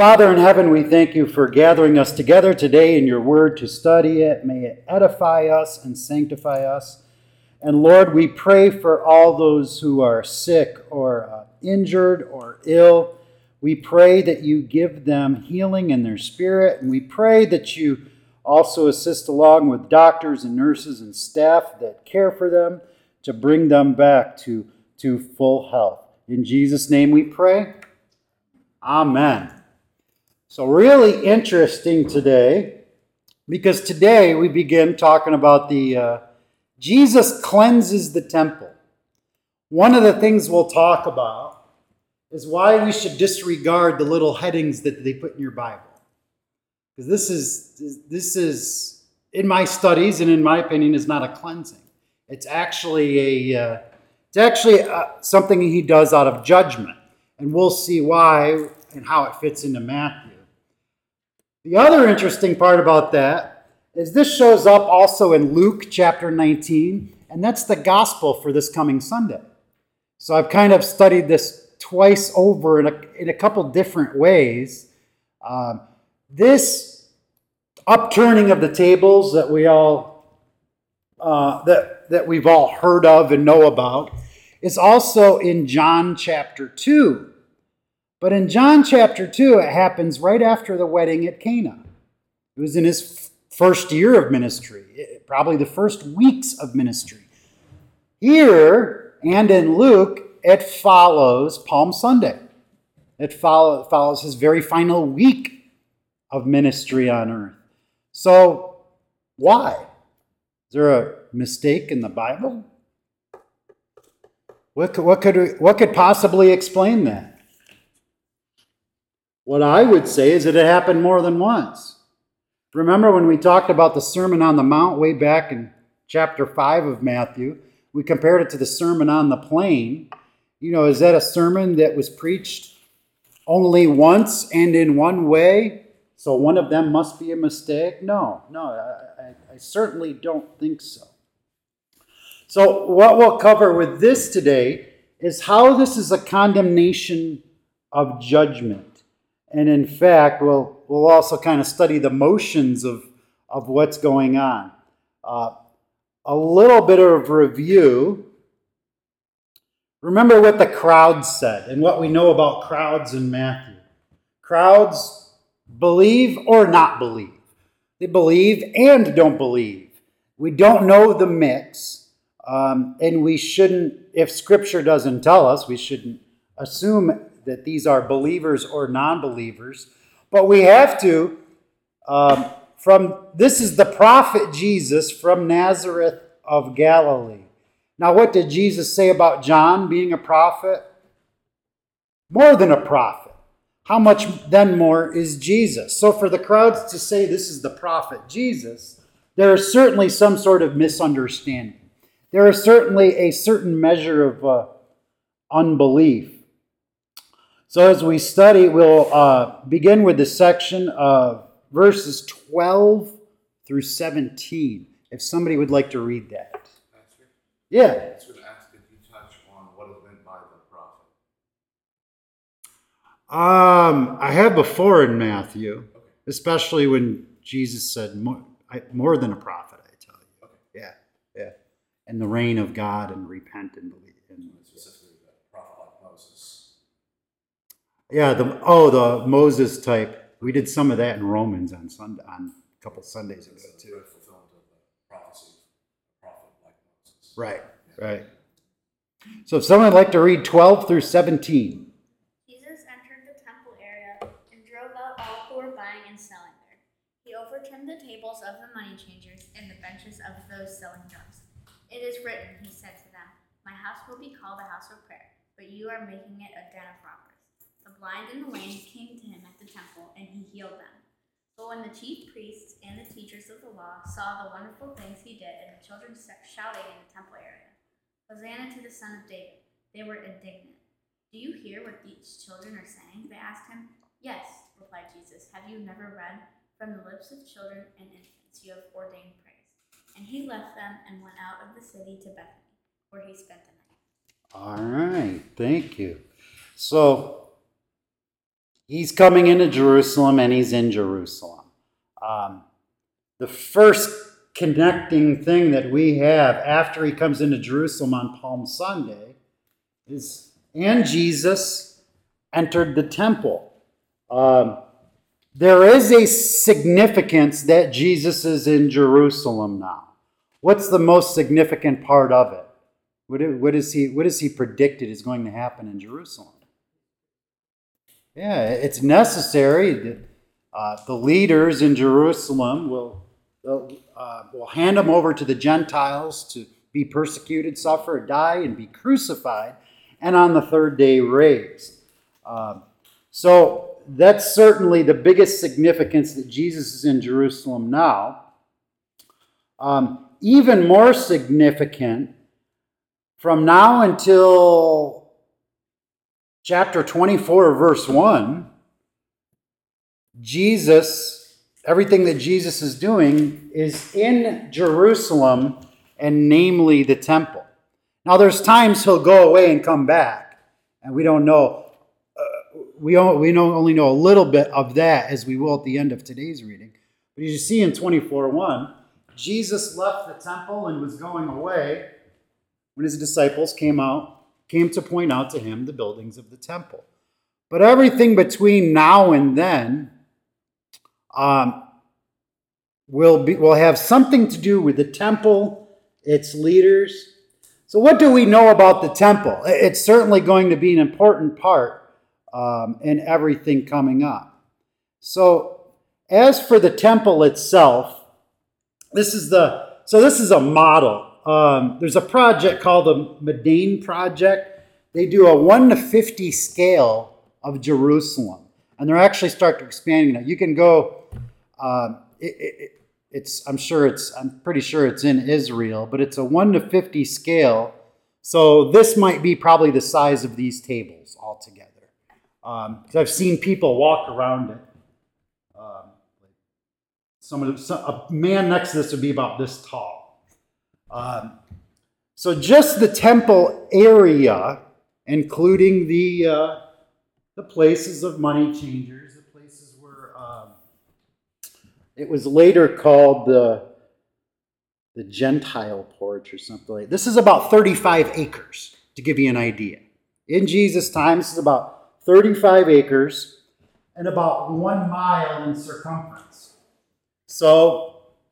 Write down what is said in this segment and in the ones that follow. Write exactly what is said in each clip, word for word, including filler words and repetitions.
Father in heaven, we thank you for gathering us together today in your word to study it. May it edify us and sanctify us. And Lord, we pray for all those who are sick or uh, injured or ill. We pray that you give them healing in their spirit. And we pray that you also assist along with doctors and nurses and staff that care for them to bring them back to, to full health. In Jesus' name we pray. Amen. So really interesting today, because today we begin talking about the uh, Jesus cleanses the temple. One of the things we'll talk about is why we should disregard the little headings that they put in your Bible. Because this is, this is, in my studies and in my opinion, is not a cleansing. It's actually a, uh, it's actually uh, something he does out of judgment. And we'll see why and how it fits into Matthew. The other interesting part about that is this shows up also in Luke chapter nineteen, and that's the gospel for this coming Sunday. So I've kind of studied this twice over in a, in a couple different ways. Um, this upturning of the tables that we all uh, that that we've all heard of and know about is also in John chapter two. But in John chapter two, it happens right after the wedding at Cana. It was in his first year of ministry, probably the first weeks of ministry. Here, and in Luke, it follows Palm Sunday. It follow, follows his very final week of ministry on earth. So, why? Is there a mistake in the Bible? What could, what could, what could possibly explain that? What I would say is that it happened more than once. Remember when we talked about the Sermon on the Mount way back in chapter five of Matthew, we compared it to the Sermon on the Plain. You know, is that a sermon that was preached only once and in one way? So one of them must be a mistake? No, no, I, I, I certainly don't think so. So what we'll cover with this today is how this is a condemnation of judgment. And in fact, we'll, we'll also kind of study the motions of, of what's going on. Uh, a little bit of review. Remember what the crowds said and what we know about crowds in Matthew. Crowds believe or not believe. They believe and don't believe. We don't know the mix. Um, and we shouldn't, if Scripture doesn't tell us, we shouldn't assume that these are believers or non-believers. But we have to, um, from, this is the prophet Jesus from Nazareth of Galilee. Now, what did Jesus say about John being a prophet? More than a prophet. How much then more is Jesus? So for the crowds to say this is the prophet Jesus, there is certainly some sort of misunderstanding. There is certainly a certain measure of uh, unbelief. So as we study, we'll uh, begin with the section of verses twelve through seventeen. If somebody would like to read that. Pastor? Yeah. I was going to ask if you touch on what is meant by the prophet. Um, I have before in Matthew, okay. Especially when Jesus said, more, I, more than a prophet, I tell you. Okay. Yeah, yeah. And the reign of God and repent and believe. And, specifically the prophet like Moses. Yeah, the oh, the Moses type. We did some of that in Romans on Sunday, on a couple Sundays ago too. Fulfillment of the prophecy of a prophet like Moses. Right, right. So if someone would like to read twelve through seventeen. Jesus entered the temple area and drove out all who were buying and selling there. He overturned the tables of the money changers and the benches of those selling drugs. It is written, he said to them, "My house will be called a house of prayer, but you are making it a den of robbers." The blind and the lame came to him at the temple, and he healed them. But when the chief priests and the teachers of the law saw the wonderful things he did, and the children shouting in the temple area, "Hosanna to the Son of David," they were indignant. "Do you hear what these children are saying?" they asked him. "Yes," replied Jesus. "Have you never read, 'From the lips of children and infants you have ordained praise'?" And he left them and went out of the city to Bethany, where he spent the night. All right, thank you. So, he's coming into Jerusalem, and he's in Jerusalem. Um, the first connecting thing that we have after he comes into Jerusalem on Palm Sunday is, and Jesus entered the temple. Um, there is a significance that Jesus is in Jerusalem now. What's the most significant part of it? What, what, is he, what is he predicted is going to happen in Jerusalem? Yeah, it's necessary that uh, the leaders in Jerusalem will, will, uh, will hand them over to the Gentiles to be persecuted, suffer, die, and be crucified, and on the third day raised. Um, so that's certainly the biggest significance that Jesus is in Jerusalem now. Um, even more significant, from now until chapter twenty-four, verse one, Jesus, everything that Jesus is doing is in Jerusalem, and namely the temple. Now, there's times he'll go away and come back, and we don't know. Uh, we don't, we don't only know a little bit of that, as we will at the end of today's reading. But as you see in twenty-four one, Jesus left the temple and was going away when his disciples came out, came to point out to him the buildings of the temple. But everything between now and then um, will be will have something to do with the temple, its leaders. So what do we know about the temple? It's certainly going to be an important part um, in everything coming up. So as for the temple itself, this is the so this is a model. Um, there's a project called the Medane Project. They do a one to fifty scale of Jerusalem, and they're actually starting to expanding it. You can go. Um, it, it, it's I'm sure it's I'm pretty sure it's in Israel, but it's a one to fifty scale. So this might be probably the size of these tables altogether. Um, 'cause I've seen people walk around it. Um, Someone, a man next to this would be about this tall. Um, so just the temple area, including the uh, the places of money changers, the places where um, it was later called the the Gentile porch or something like that. This is about thirty-five acres, to give you an idea. In Jesus' time, this is about thirty-five acres and about one mile in circumference. So,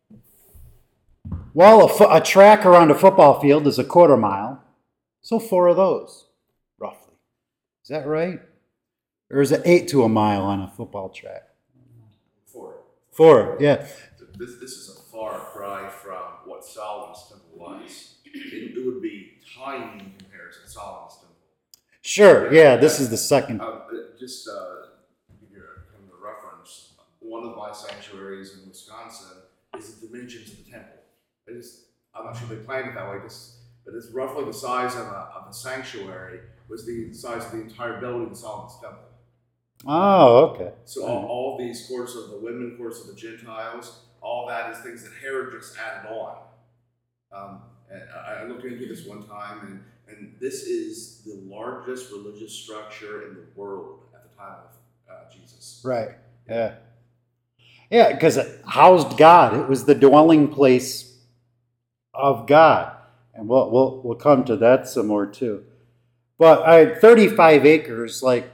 while a, fo- a track around a football field is a quarter mile, so four of those, roughly. Is that right? Or is it eight to a mile on a football track? Four. Four, yeah. This, this is a far cry from what Solomon's temple was. It, it would be tiny in comparison to Solomon's temple. Sure, yeah, this is the second. Uh, just uh, give you a, kind of a reference, one of my sanctuaries in Wisconsin is the dimensions of the temple. It is, I'm not sure they planned it that way, just, but it's roughly the size of a, of a sanctuary was the size of the entire building in Solomon's temple. Oh, okay. So all, all these courts of the women, courts of the Gentiles, all that is things that Herod just added on. Um, and I, I looked into this one time, and, and this is the largest religious structure in the world at the time of uh, Jesus. Right, yeah. Yeah, because it housed God. It was the dwelling place of God. And we'll, we'll, we'll come to that some more too. But I had thirty-five acres, like,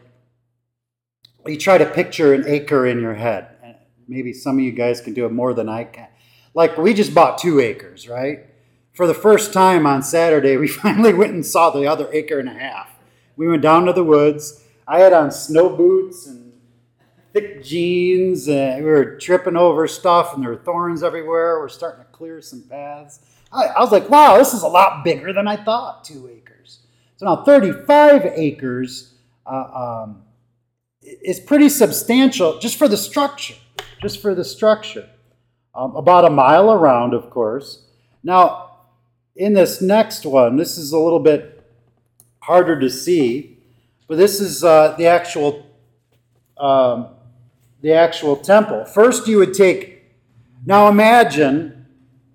you try to picture an acre in your head. Maybe some of you guys can do it more than I can. Like, we just bought two acres, right? For the first time on Saturday, we finally went and saw the other acre and a half. We went down to the woods. I had on snow boots and thick jeans. And we were tripping over stuff, and there were thorns everywhere. We're starting to clear some paths. I, I was like, wow, this is a lot bigger than I thought, two acres. So now thirty-five acres uh, um, is pretty substantial just for the structure. Just for the structure. Um, about a mile around, of course. Now, in this next one, this is a little bit harder to see, but this is uh, the actual um, the actual temple. First, you would take. Now, imagine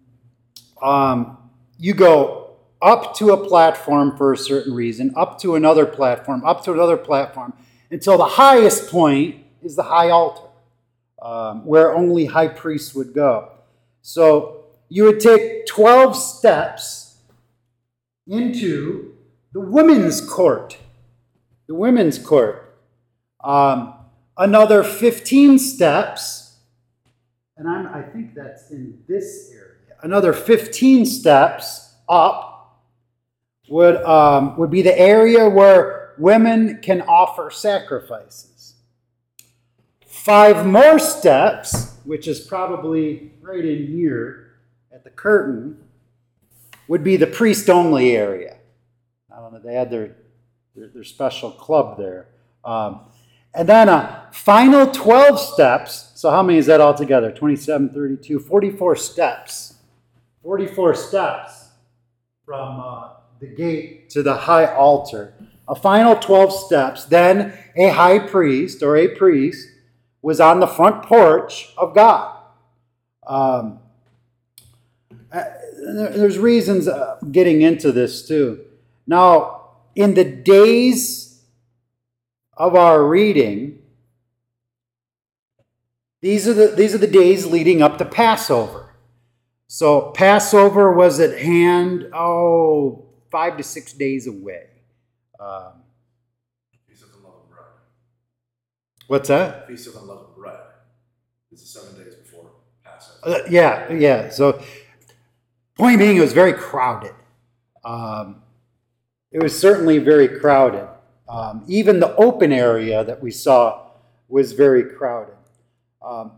um, you go up to a platform for a certain reason, up to another platform, up to another platform. until the highest point is the high altar, um, where only high priests would go. So you would take twelve steps into the women's court. The women's court. Um, another fifteen steps, and I'm, I think that's in this area. Another fifteen steps up would, um, would be the area where women can offer sacrifices. Five more steps, which is probably right in here at the curtain, would be the priest-only area. I don't know, they had their, their, their special club there. Um, and then a final twelve steps. So how many is that altogether? twenty-seven, thirty-two, forty-four steps. forty-four steps from uh, the gate to the high altar. A final twelve steps. Then a high priest or a priest was on the front porch of God. Um, there's reasons uh, getting into this too. Now, in the days of our reading, these are the these are the days leading up to Passover. So Passover was at hand, oh, five to six days away. Um, Feast of Unleavened Bread. what's that? Feast of Unleavened Bread. This is seven days before Passover. Uh, yeah, yeah. So, point being, it was very crowded. Um, it was certainly very crowded. Um, even the open area that we saw was very crowded. Um,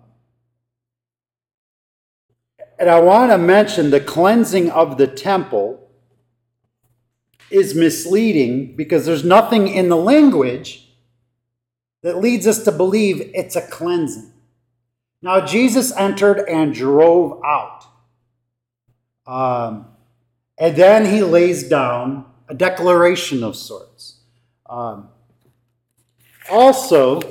and I want to mention the cleansing of the temple is misleading because there's nothing in the language that leads us to believe it's a cleansing. Now, Jesus entered and drove out. Um, and then he lays down a declaration of sorts. Um, also,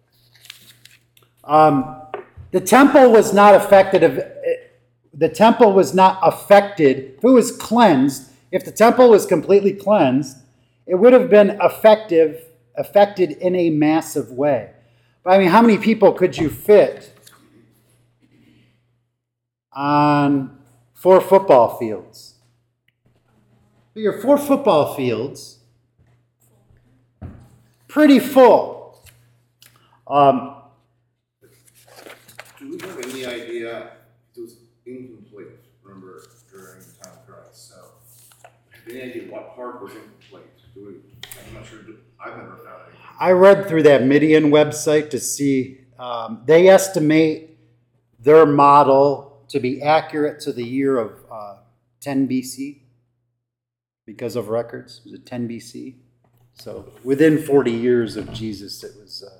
um, the temple was not affected. Of, the temple was not affected. If it was cleansed, if the temple was completely cleansed, it would have been effective, affected in a massive way. But I mean, how many people could you fit on four football fields? Your four football fields, pretty full. Um, Do we have any idea? It was incomplete, remember, during the time of Christ. So, any idea what part was incomplete? Do we, I'm not sure. Do, I've never found anything. I read through that Midian website to see, um, they estimate their model to be accurate to the year of uh, ten B C because of records. It was it ten B C? So within forty years of Jesus, it was. Uh...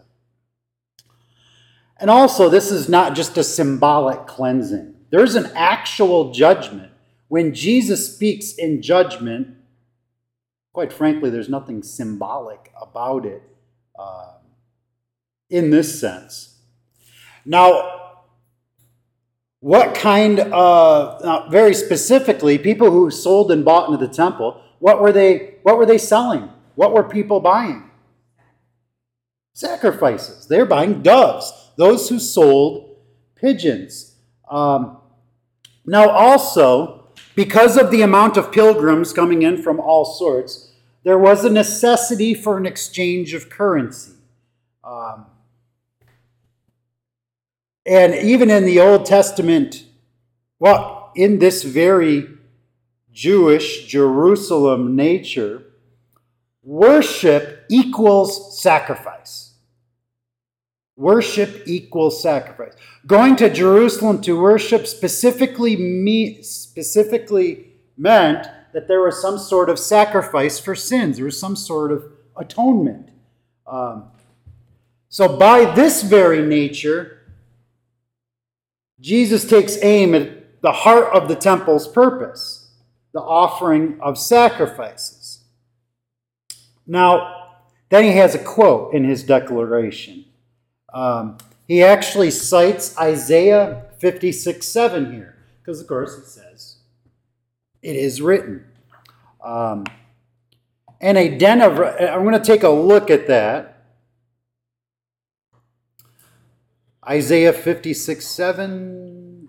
And also, this is not just a symbolic cleansing. There's an actual judgment. When Jesus speaks in judgment, quite frankly, there's nothing symbolic about it uh, in this sense. Now, what kind of, now very specifically, people who sold and bought into the temple, what were they, what were they selling? What were people buying? Sacrifices. They're buying doves. Those who sold pigeons. Um, now also, because of the amount of pilgrims coming in from all sorts, there was a necessity for an exchange of currency. Um, and even in the Old Testament, well, in this very Jewish Jerusalem nature, worship equals sacrifice. Worship equals sacrifice. Going to Jerusalem to worship specifically me, specifically meant that there was some sort of sacrifice for sins. There was some sort of atonement. Um, so by this very nature, Jesus takes aim at the heart of the temple's purpose, the offering of sacrifices. Now, then he has a quote in his declaration. Um, he actually cites Isaiah fifty-six seven here, because of course it says, it is written. Um, and a den of, I'm going to take a look at that. Isaiah fifty-six seven.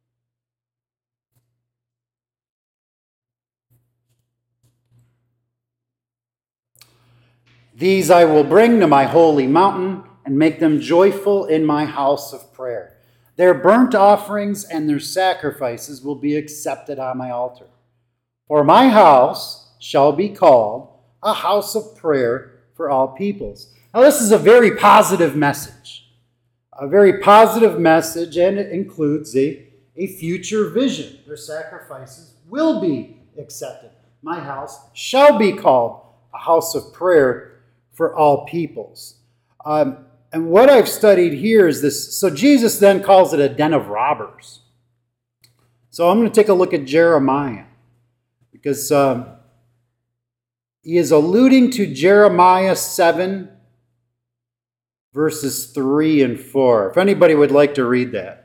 These I will bring to my holy mountain and make them joyful in my house of prayer. Their burnt offerings and their sacrifices will be accepted on my altar. For my house shall be called a house of prayer for all peoples. Now, this is a very positive message. A very positive message, and it includes a, a future vision. Their sacrifices will be accepted. My house shall be called a house of prayer for all peoples. Um, and what I've studied here is this. So Jesus then calls it a den of robbers. So I'm going to take a look at Jeremiah, because um, he is alluding to Jeremiah seven, verses three and four. If anybody would like to read that.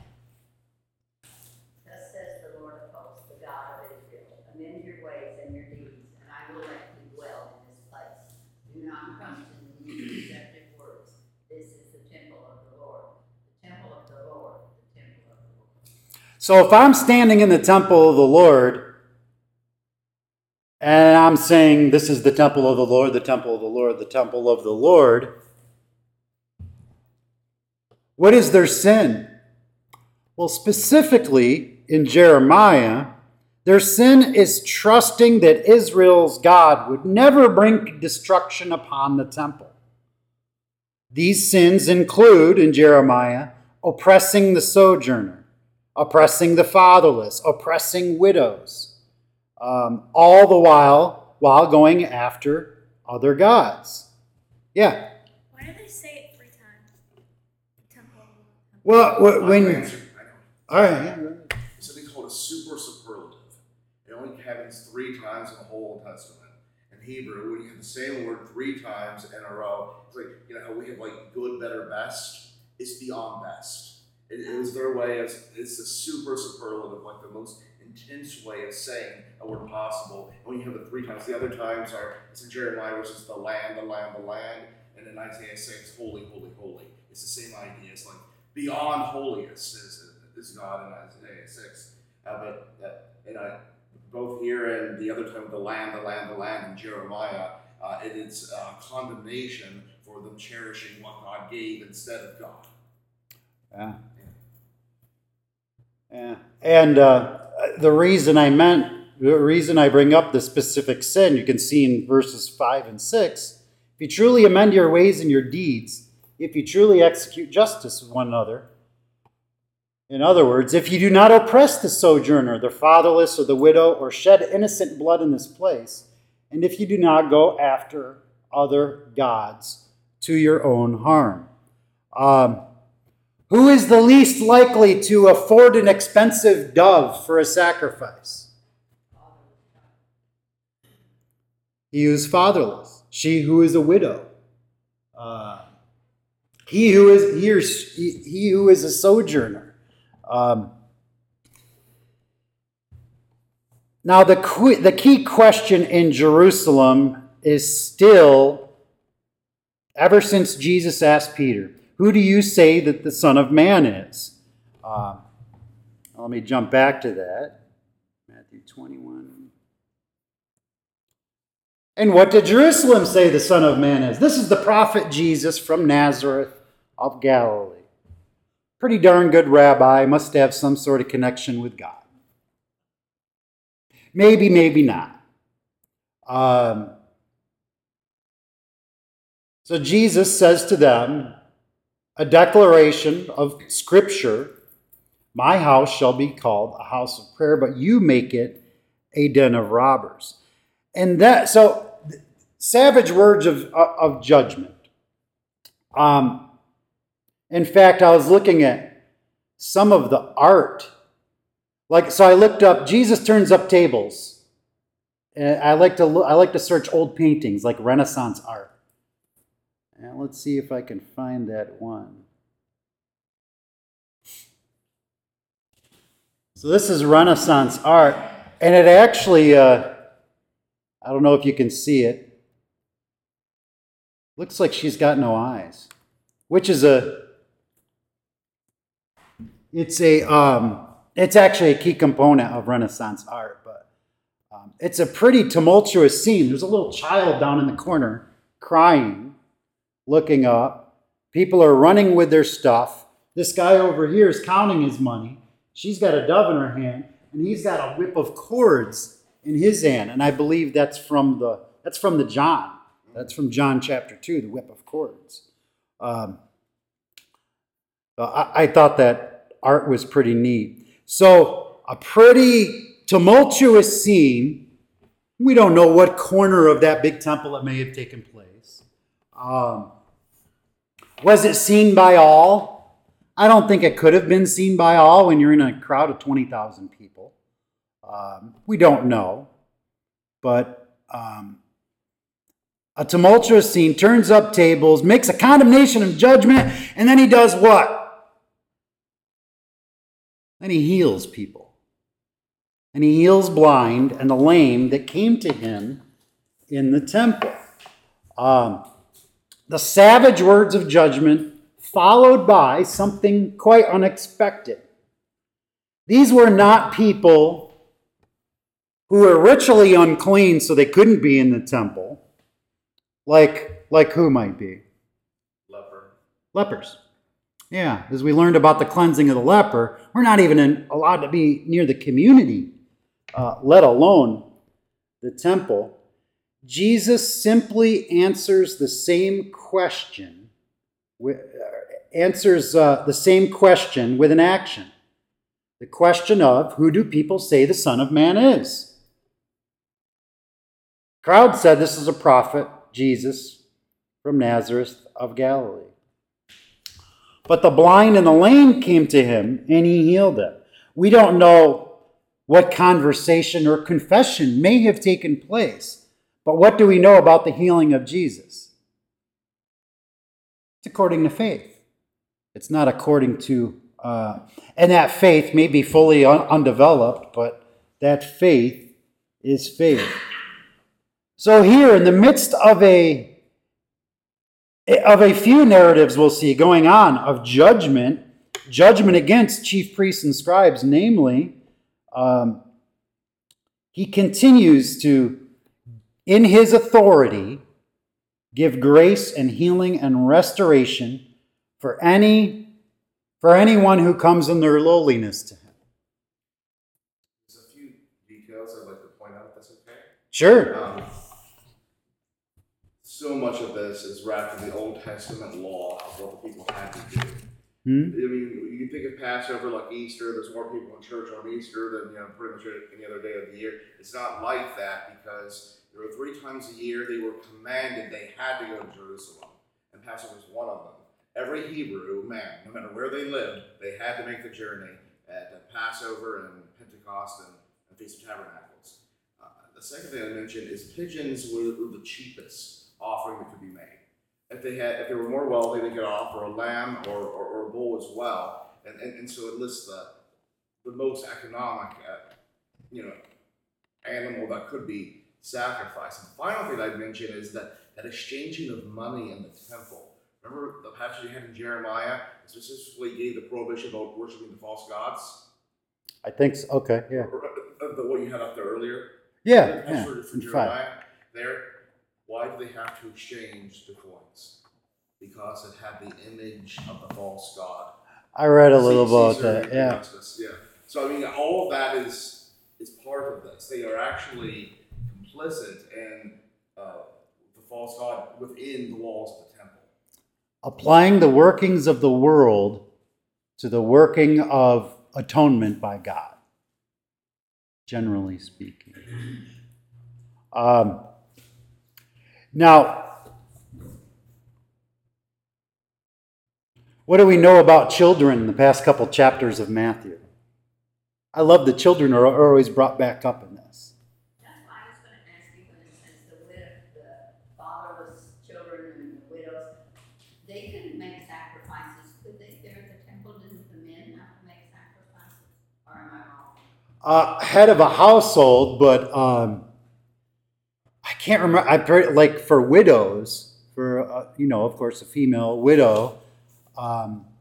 Thus says the Lord of hosts, the God of Israel, amend your ways and your deeds, and I will let you dwell in this place. Do not trust in these deceptive words. This is the temple of the Lord, the temple of the Lord, the temple of the Lord. So if I'm standing in the temple of the Lord, and I'm saying this is the temple of the Lord, the temple of the Lord, the temple of the Lord, what is their sin? Well, specifically in Jeremiah, their sin is trusting that Israel's God would never bring destruction upon the temple. These sins include, in Jeremiah, oppressing the sojourner, oppressing the fatherless, oppressing widows, um, all the while while going after other gods. Yeah. Why do they say it three times? Temple. Well, wh- when I you... know. All right. Yeah. It's something called a super superlative. It only happens three times in the whole Old Testament. In Hebrew, when you have the same word three times in a row, it's like, you know how we have like good, better, best? It's beyond best. It, it was their way of, it's a super superlative, like the most intense way of saying a word possible. And when you have it three times, the other times are, it's in Jeremiah, which is the land, the land, the land. And in Isaiah six, holy, holy, holy. It's the same idea. It's like beyond holiest is, is God in Isaiah six. Uh, but that, and I, both here and the other time, the land, the land, the land in Jeremiah, uh, it is uh, condemnation for them cherishing what God gave instead of God. Yeah. Yeah. And uh, the reason I meant, the reason I bring up the specific sin, you can see in verses five and six. If you truly amend your ways and your deeds, if you truly execute justice with one another, in other words, if you do not oppress the sojourner, the fatherless, or the widow, or shed innocent blood in this place, and if you do not go after other gods to your own harm. Um, who is the least likely to afford an expensive dove for a sacrifice? He who is fatherless, she who is a widow, uh, he who is he, or she, he who is a sojourner. Um, now, the, the key question in Jerusalem is still, ever since Jesus asked Peter, who do you say that the Son of Man is? Um, let me jump back to that. Matthew twenty-one. And what did Jerusalem say the Son of Man is? This is the prophet Jesus from Nazareth of Galilee. Pretty darn good rabbi, must have some sort of connection with God. Maybe, maybe not. Um, so Jesus says to them a declaration of Scripture, my house shall be called a house of prayer, but you make it a den of robbers. And that, so, savage words of, of judgment. Um, In fact, I was looking at some of the art. Like, so I looked up, Jesus turns up tables. And I like to look, I like to search old paintings, like Renaissance art. And let's see if I can find that one. So this is Renaissance art. And it actually, uh, I don't know if you can see it. Looks like she's got no eyes. Which is a It's a um, it's actually a key component of Renaissance art, but um, it's a pretty tumultuous scene. There's a little child down in the corner crying, looking up. People are running with their stuff. This guy over here is counting his money. She's got a dove in her hand, and he's got a whip of cords in his hand. And I believe that's from the that's from the John. That's from John chapter two, the whip of cords. Um, I, I thought that art was pretty neat. So a pretty tumultuous scene. We don't know what corner of that big temple it may have taken place. Um, was it seen by all? I don't think it could have been seen by all when you're in a crowd of twenty thousand people. Um, we don't know. But um, a tumultuous scene, turns up tables, makes a condemnation of judgment, and then he does what? Then he heals people. And he heals blind and the lame that came to him in the temple. Um, the savage words of judgment followed by something quite unexpected. These were not people who were ritually unclean so they couldn't be in the temple. Like, like who might be? Leper. Lepers. Yeah, as we learned about the cleansing of the leper, we're not even in, allowed to be near the community, uh, let alone the temple. Jesus simply answers the same question, uh, answers uh, the same question with an action. The question of, who do people say the Son of Man is? The crowd said this is a prophet, Jesus, from Nazareth of Galilee. But the blind and the lame came to him, and he healed them. We don't know what conversation or confession may have taken place, but what do we know about the healing of Jesus? It's according to faith. It's not according to, uh, and that faith may be fully un- undeveloped, but that faith is faith. So here, in the midst of a of a few narratives we'll see going on of judgment, judgment against chief priests and scribes, namely, um, he continues to, in his authority, give grace and healing and restoration for any for anyone who comes in their lowliness to him. There's a few details I'd like to point out, if that's okay. Sure. Um, so much of this is wrapped in the Old Testament law of what the people had to do. Hmm? I mean, you think of Passover like Easter, there's more people in church on Easter than, you know, pretty much any other day of the year. It's not like that because there were three times a year they were commanded, they had to go to Jerusalem. And Passover was one of them. Every Hebrew man, no matter where they lived, they had to make the journey at Passover and Pentecost and, and Feast of Tabernacles. Uh, the second thing I mentioned is pigeons were, were the cheapest offering that could be made. If they had, if they were more wealthy, they could offer a lamb or, or, or a bull as well, and, and and so it lists the the most economic, uh, you know, animal that could be sacrificed. And the final thing I'd mention is that that exchanging of money in the temple. Remember the passage you had in Jeremiah specifically gave the prohibition about worshiping the false gods. I think so. Okay, yeah. Or, uh, the what you had up there earlier. Yeah, That's yeah. for, for in Jeremiah. fact. There. Why do they have to exchange the coins? Because it had the image of the false god. I read a little about Caesar that, yeah. Augustus, yeah. So I mean, all of that is is part of this. They are actually complicit in uh, the false god within the walls of the temple. Applying the workings of the world to the working of atonement by God, generally speaking. Um, now, what do we know about children in the past couple chapters of Matthew? I love the children are, are always brought back up in this. That's why I was going to ask you, for instance, the widow, the fatherless children and the widows, they couldn't make sacrifices, could they? There at the temple, didn't the men have to make sacrifices? Or am I wrong? Uh, head of a household, but um, I can't remember. I per- like for widows, for uh, you know, of course, a female widow. Um,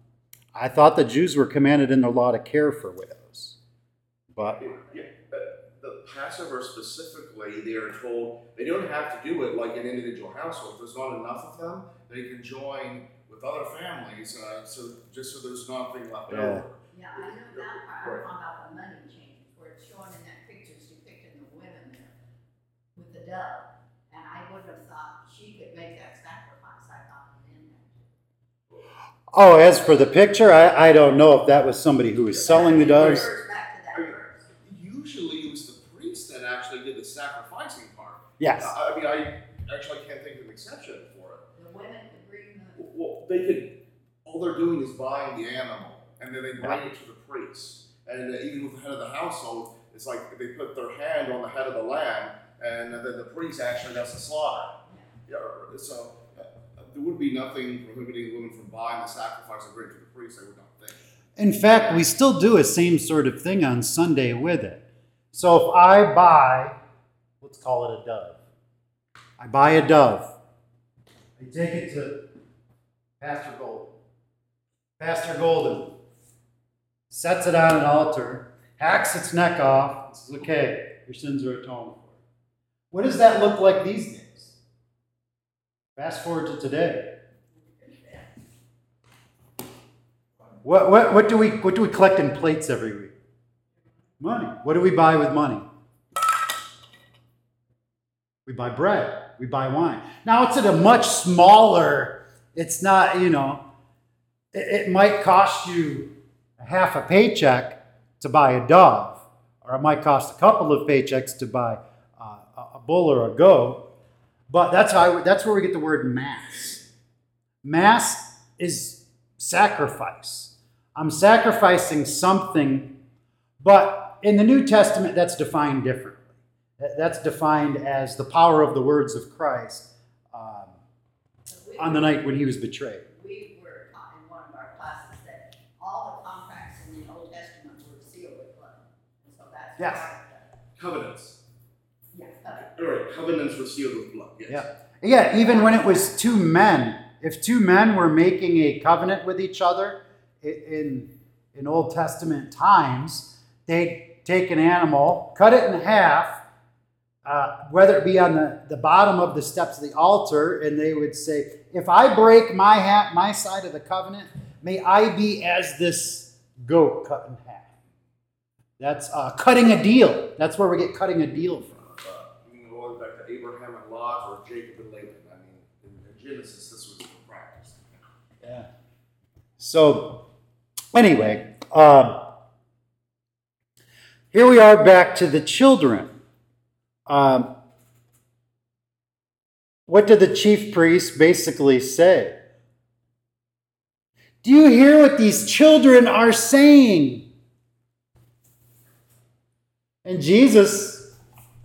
I thought the Jews were commanded in the law to care for widows. But Yeah, but the Passover specifically, they are told they don't have to do it like an individual household. If there's not enough of them, they can join with other families, uh, so just so there's nothing left Yeah. over. Yeah, I know that part, I'm talking about the money change, where it's showing in that picture, it's depicting the women there with the dove. And I wouldn't have thought she could make that sacrifice, I thought it in there. oh, as for the picture, I, I don't know if that was somebody who was selling the doves. Refers back to that verse. Usually it was the priest that actually did the sacrificing part. Yes. I I mean, I actually can't think of an exception for it. The women could bring the, Well, they could, all they're doing is buying the animal, and then they bring it to the priest. And even with the head of the household, it's like they put their hand on the head of the lamb, and then the priest actually does the slaughter. Yeah, so uh, there would be nothing prohibiting women from buying the sacrifice and bringing it to the priest, I would not think. In fact, we still do a same sort of thing on Sunday with it. So if I buy, let's call it a dove. I buy a dove. I take it to Pastor Golden. Pastor Golden sets it on an altar, hacks its neck off, and says, okay, your sins are atoned for. What does that look like these days? Fast forward to today. What, what, what, do we, what do we collect in plates every week? Money. What do we buy with money? We buy bread. We buy wine. Now, it's at a much smaller, it's not, you know, it, it might cost you a half a paycheck to buy a dove, or it might cost a couple of paychecks to buy uh, a bull or a goat. But that's, how I, that's where we get the word mass. Mass is sacrifice. I'm sacrificing something, but in the New Testament, that's defined differently. That's defined as the power of the words of Christ um, on the night when he was betrayed. we were taught in one of our classes that all the contracts in the Old Testament were sealed with blood. And so that's Yes. part of the, Covenants. yeah, covenant. All right, covenants were sealed with blood, yes. Yeah. Yeah, even when it was two men, if two men were making a covenant with each other i- in, in Old Testament times, they'd take an animal, cut it in half, uh, whether it be on the, the bottom of the steps of the altar, and they would say, if I break my hat, my side of the covenant, may I be as this goat cut in half. That's uh, cutting a deal. That's where we get cutting a deal from. Uh, you can go all the way back to Abraham and Lot or Jacob and Laban. I mean, in, in Genesis, this was the practice. Yeah. So, anyway, um, here we are back to the children. Um, what did the chief priest basically say? Do you hear what these children are saying? And Jesus,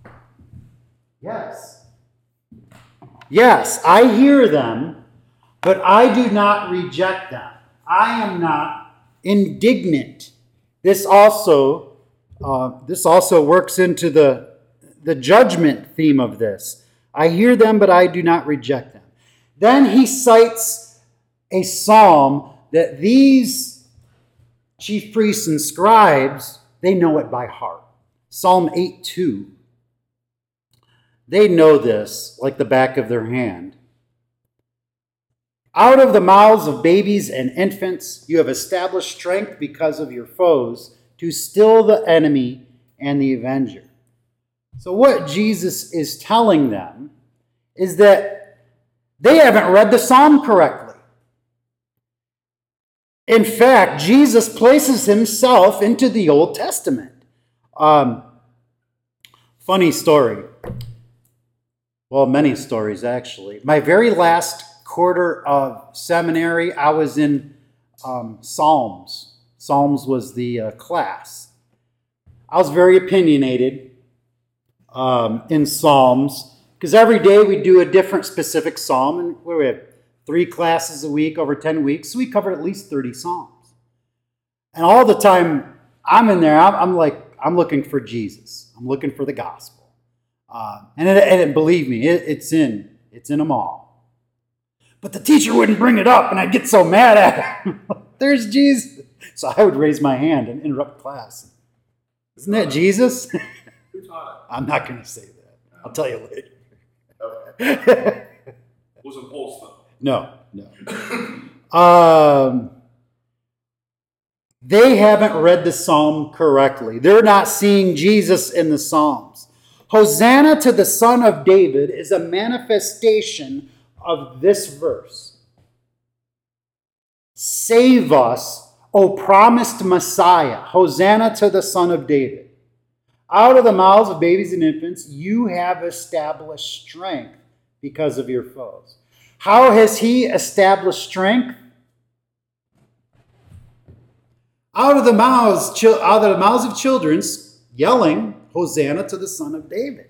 yes. Yes, I hear them, but I do not reject them. I am not indignant. This also, uh, this also works into the, the judgment theme of this. I hear them, but I do not reject them. Then he cites a psalm that these chief priests and scribes, they know it by heart. Psalm eight two. They know this like the back of their hand. Out of the mouths of babies and infants, you have established strength because of your foes to still the enemy and the avenger. So what Jesus is telling them is that they haven't read the psalm correctly. In fact, Jesus places himself into the Old Testament. Um, funny story. Well, many stories, actually. My very last quarter of seminary, I was in um, Psalms. Psalms was the uh, class. I was very opinionated um, in Psalms because every day we do a different specific psalm, and what do we have? Three classes a week over ten weeks, so we covered at least thirty psalms. And all the time I'm in there, I'm, I'm like, I'm looking for Jesus. I'm looking for the gospel. Uh, and, it, and it, believe me, it, it's in, it's in them all. But the teacher wouldn't bring it up, and I'd get so mad at him. There's Jesus. So I would raise my hand and interrupt class. Isn't that Jesus? Who taught I'm not going to say that. I'll tell you later. it? Okay. Wasn't Pulse though. No, no. Um, they haven't read the psalm correctly. They're not seeing Jesus in the Psalms. Hosanna to the Son of David is a manifestation of this verse. Save us, O promised Messiah. Hosanna to the Son of David. Out of the mouths of babies and infants, you have established strength because of your foes. How has he established strength? Out of the mouths, out of the mouths of children, yelling, Hosanna to the Son of David.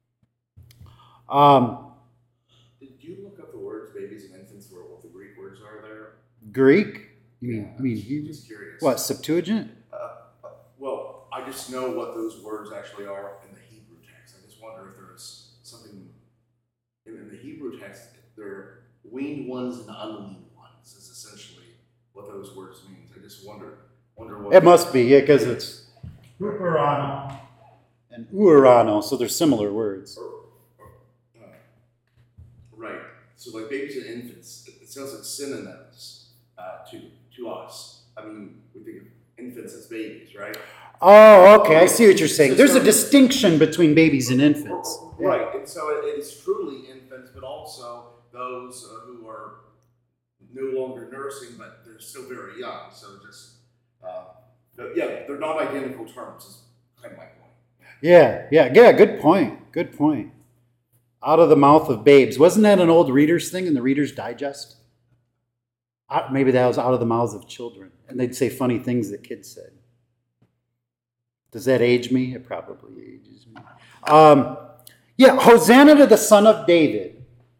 Um, Did you look up the words babies and infants, where what the Greek words are there? Greek? You mean, Yeah, you mean just- Hebrew? just curious. What, Septuagint? Uh, uh, well, I just know what those words actually are in the Hebrew text. I just wonder if there's something in, in the Hebrew text. They're weaned ones and unweaned ones is essentially what those words mean. I just wonder, wonder what It must be, yeah, because it's Uperano and Uerano, so they're similar words. Or, or, uh, right. So like babies and infants, it, it sounds like synonyms uh, to to us. I mean, we think of infants as babies, right? Oh, okay, I see what you're saying. There's a distinction between babies and infants. Yeah. Right, and so it, it is truly infants, but also those uh, who are no longer nursing, but they're still very young. So just, uh, but yeah, they're not identical terms, is kind of my point. Yeah, yeah, yeah, good point. Good point. Out of the mouth of babes. Wasn't that an old Reader's thing in the Reader's Digest? Uh, Maybe that was out of the mouths of children. And they'd say funny things that kids said. Does that age me? It probably ages me. Um, yeah, Hosanna to the Son of David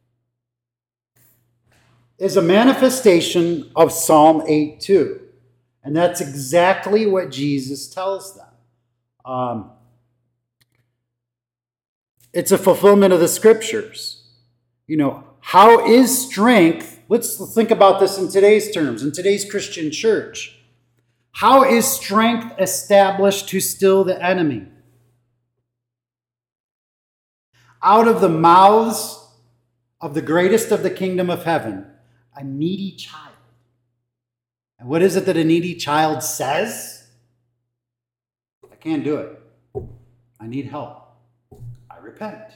is a manifestation of Psalm eight two. And that's exactly what Jesus tells them. Um, it's a fulfillment of the scriptures. You know, how is strength, let's think about this in today's terms, in today's Christian church. How is strength established to still the enemy? Out of the mouths of the greatest of the kingdom of heaven, a needy child. And what is it that a needy child says? I can't do it. I need help. I repent.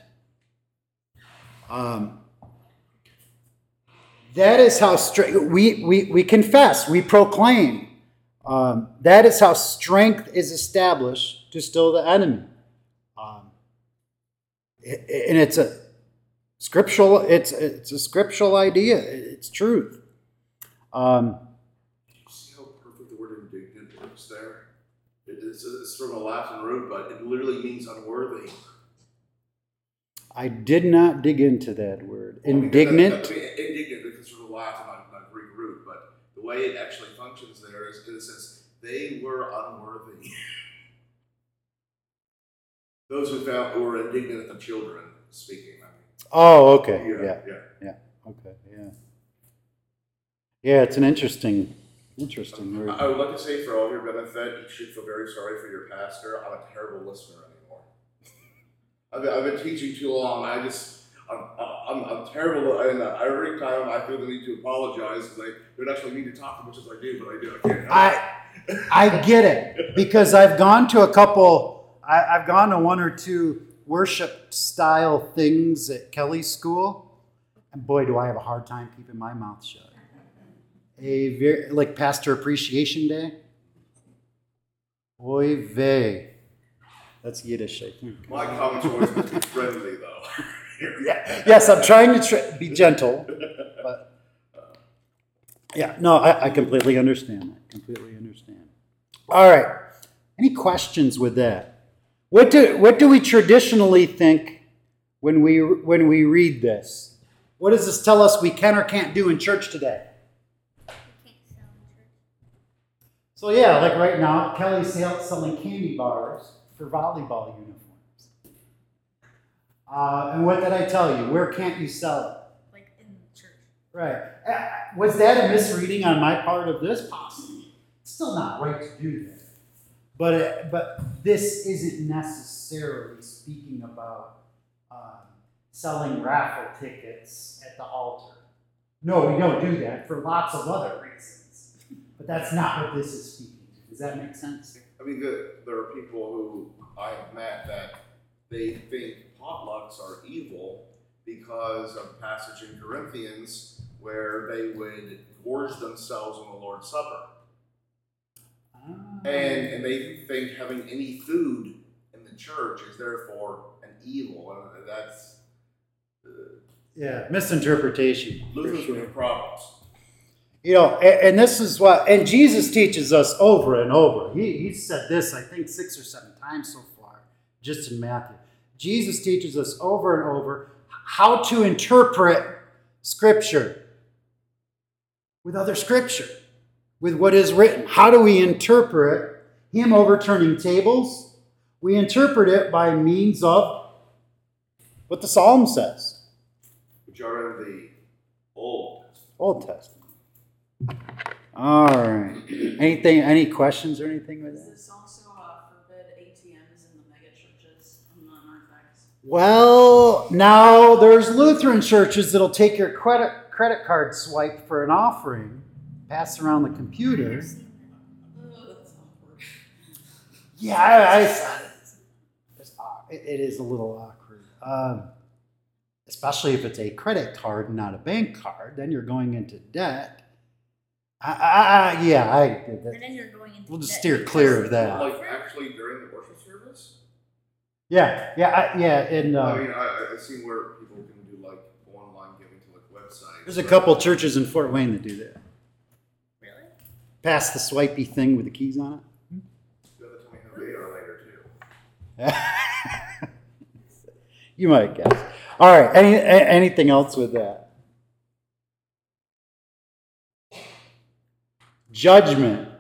Um, that is how strength, we, we, we confess, we proclaim. Um, that is how strength is established to still the enemy. Um, and it's a scriptural, it's, it's a scriptural idea. It's truth. Um, See how perfect the word indignant works there? It is, it's from a Latin root, but it literally means unworthy. I did not dig into that word. Well, Indignant? I mean, indignant because from the Latin, not, not Greek root, but the way it actually functions there is it says, they were unworthy. Those who found who were indignant at the children speaking. I mean, Oh, okay. yeah, Yeah. yeah. Yeah. Okay. Yeah. Yeah, it's an interesting, interesting word. I would like to say, for all your benefit, you should feel very sorry for your pastor. I'm a terrible listener anymore. I've been, I've been teaching too long. I just, I'm, I'm, I'm terrible. And every time I feel the need to apologize, because I don't actually need to talk as much as I do, but I do. I can't help I I get it because I've gone to a couple. I, I've gone to one or two worship style things at Kelly's school, and boy, do I have a hard time keeping my mouth shut. A very like Pastor Appreciation Day. Oy vey. That's Yiddish, I think. My comments are always supposed to be friendly, though. Yeah. Yes, I'm trying to tr- be gentle, but yeah, no, I, I completely understand that. Completely understand. All right. Any questions with that? What do what do we traditionally think when we when we read this? What does this tell us we can or can't do in church today? You can't sell in church. So yeah, like right now, Kelly's sell- selling candy bars for volleyball uniforms. Uh, and what did I tell you? Where can't you sell it? Like in church. Right. Uh, Was that a misreading on my part of this? Possibly. It's still not right to do that. But it, but this isn't necessarily speaking about um, selling raffle tickets at the altar. No, we don't do that for lots of other reasons. But that's not what this is speaking to. Does that make sense? I mean, the, there are people who I have met that they think potlucks are evil because of a passage in Corinthians where they would gorge themselves on the Lord's Supper. Ah. And, and they think having any food in the church is therefore an evil. And that's uh, Yeah, misinterpretation. for Luther's sure. with problems. You know, and, and this is what, and Jesus teaches us over and over. He, he said this, I think, six or seven times so far, just in Matthew. Jesus teaches us over and over how to interpret Scripture with other Scripture, with what is written. How do we interpret Him overturning tables? We interpret it by means of what the Psalm says. Which are in the Old Testament. Old Testament. All right. Anything? Any questions or anything with Does that? this also uh, forbid A T Ms in the mega churches? I'm not narthex. Well, now there's Lutheran churches that'll take your credit credit card swipe for an offering, pass around the computer. Oh, that's awkward. Yeah, I, I, it's, it, it is a little awkward, um, especially if it's a credit card and not a bank card. Then you're going into debt. I, I, I, yeah, I. And then you're going into We'll just debt steer clear of because that. Like actually during the worship service? Yeah, yeah, I, yeah, and uh, I mean, I, I've seen where people can do like online giving to like websites. there's a couple churches in Fort Wayne that do that. Really? Pass the swipey thing with the keys on it. You have to tell me how they are later too. You might guess. All right. Any a- anything else with that? Judgment.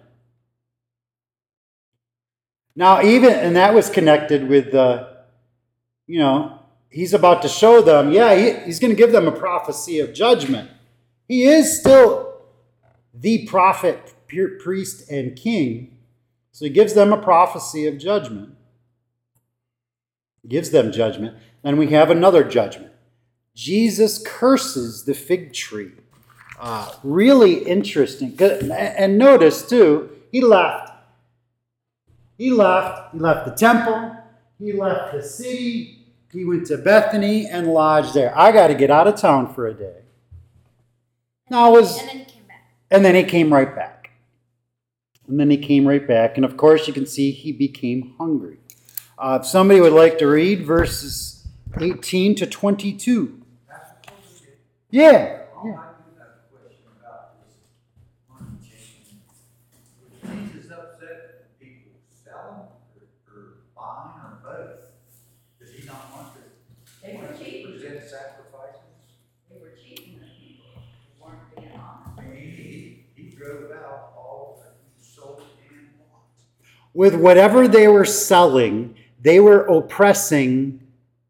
Now, even and that was connected with the, you know, he's about to show them. Yeah, he, he's going to give them a prophecy of judgment. He is still the prophet, priest, and king. So he gives them a prophecy of judgment. Gives them judgment. Then we have another judgment. Jesus curses the fig tree. Uh, really interesting. And notice, too, he left. He left. He left the temple. He left the city. He went to Bethany and lodged there. I got to get out of town for a day. Now it was, And then he came back. and then he came right back. And then he came right back. And of course, you can see he became hungry. Uh, if somebody would like to read verses eighteen to twenty-two. Yeah. All Yeah. I do have a question about this money changing. Was Jesus upset that people selling or, or buying or both? Does he not want to They were cheating, present sacrifices? they were cheating the people, who weren't being honest. I mean, he, he drove out all that he sold and bought. With whatever they were selling, they were oppressing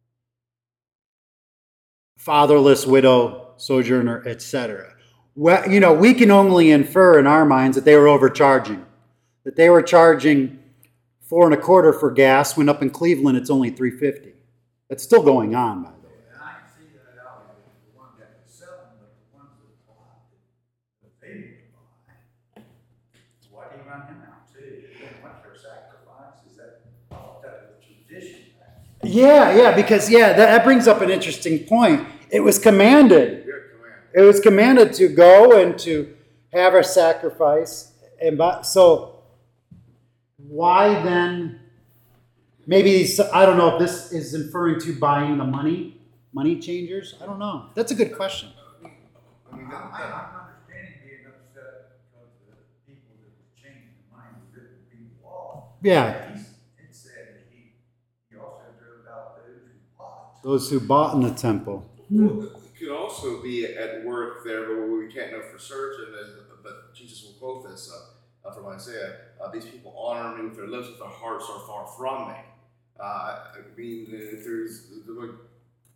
fatherless, widow, sojourner, et cetera. Well, you know, we can only infer in our minds that they were overcharging, that they were charging four and a quarter for gas. When up in Cleveland, it's only three fifty. That's still going on, by the way. And I can see that out of the ones that were selling, but the ones that bought, that they didn't buy. Why do you run him out too? He didn't want their sacrifices. That, I thought that was tradition. Yeah, yeah, because yeah, that, that brings up an interesting point. It was commanded. Good command. It was commanded to go and to have a sacrifice, and but so why then? Maybe I don't know if this is inferring to buying the money, money changers. I don't know. That's a good question. I mean, I'm, that, I'm that, understanding being upset because the people that were changing the money were ripping people off. Yeah, He's, it said that he, he also drove out those who bought. those who bought in the temple. well, it could also be at work there, but we can't know for certain. But but Jesus will quote this uh, uh, from Isaiah: uh, "These people honor me with their lips, but their hearts are far from me." Uh, I mean, if there's like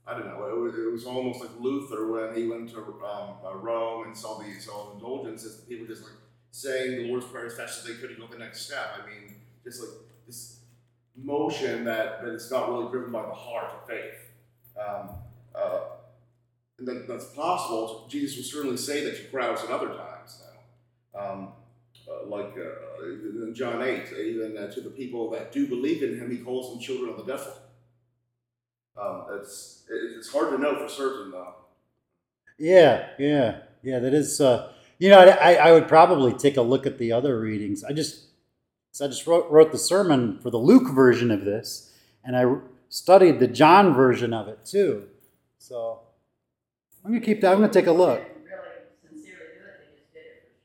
I don't know. It was, it was almost like Luther when he went to um, uh, Rome and saw these all indulgences. People just like saying the Lord's Prayer as fast as they could to go the next step. I mean, just like this motion that, that is not really driven by the heart of faith. Um, uh, and that, that's possible. Jesus would certainly say that to crowds at other times. Now. Um, uh, like uh, in John eight, even uh, to the people that do believe in him, he calls them children of the devil. Um, it's, it's hard to know for certain, though. Yeah, yeah, yeah, that is, uh, you know, I, I would probably take a look at the other readings. I just, I just wrote, wrote the sermon for the Luke version of this, and I studied the John version of it, too. So, I'm going to keep that, I'm going to take a look. Really sincerely do it, they just did it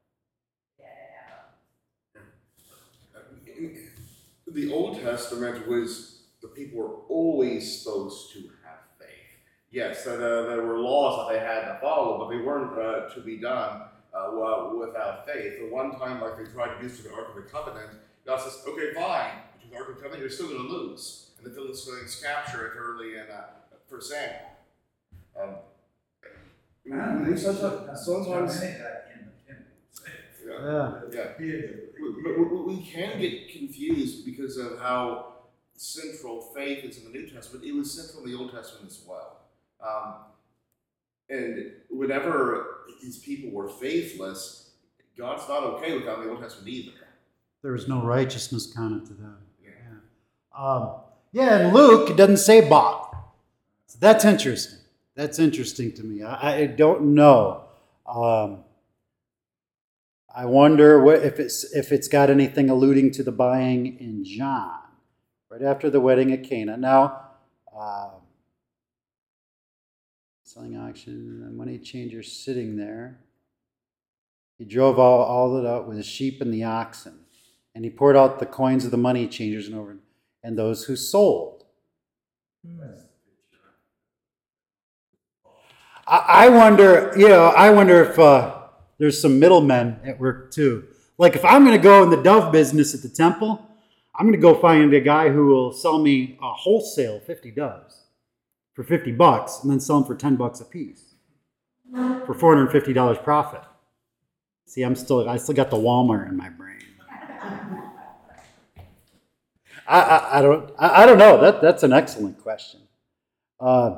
for show. Yeah, The Old Testament was, the people were always supposed to have faith. Yes, uh, there were laws that they had to follow, but they weren't uh, to be done uh, without faith. The one time, like they tried to use for the Ark of the Covenant, God says, okay, fine, but with the Ark of the Covenant, you're still going to lose. And the Philistines capture it early in uh, First Samuel. Um, And sometimes, sometimes Yeah. yeah. We, we, we can get confused because of how central faith is in the New Testament. It was central in the Old Testament as well. Um, and whenever his people were faithless, God's not okay with that in the Old Testament either. There was no righteousness counted to them. Yeah. Yeah, um, yeah, and Luke, it doesn't say bought. So that's interesting. That's interesting to me. I, I don't know. Um, I wonder what if it's if it's got anything alluding to the buying in John, right after the wedding at Cana. Now, uh, selling auction, the money changer sitting there. He drove all, all it out with the sheep and the oxen, and he poured out the coins of the money changers and over and those who sold. I, I wonder, you know, I wonder if uh, there's some middlemen at work too. Like if I'm going to go in the dove business at the temple, I'm going to go find a guy who will sell me a wholesale fifty doves for fifty bucks and then sell them for ten bucks a piece for four hundred fifty dollars profit. See, I'm still, I still got the Walmart in my brain. I, I, I don't, I, I don't know. That, that's an excellent question. Uh,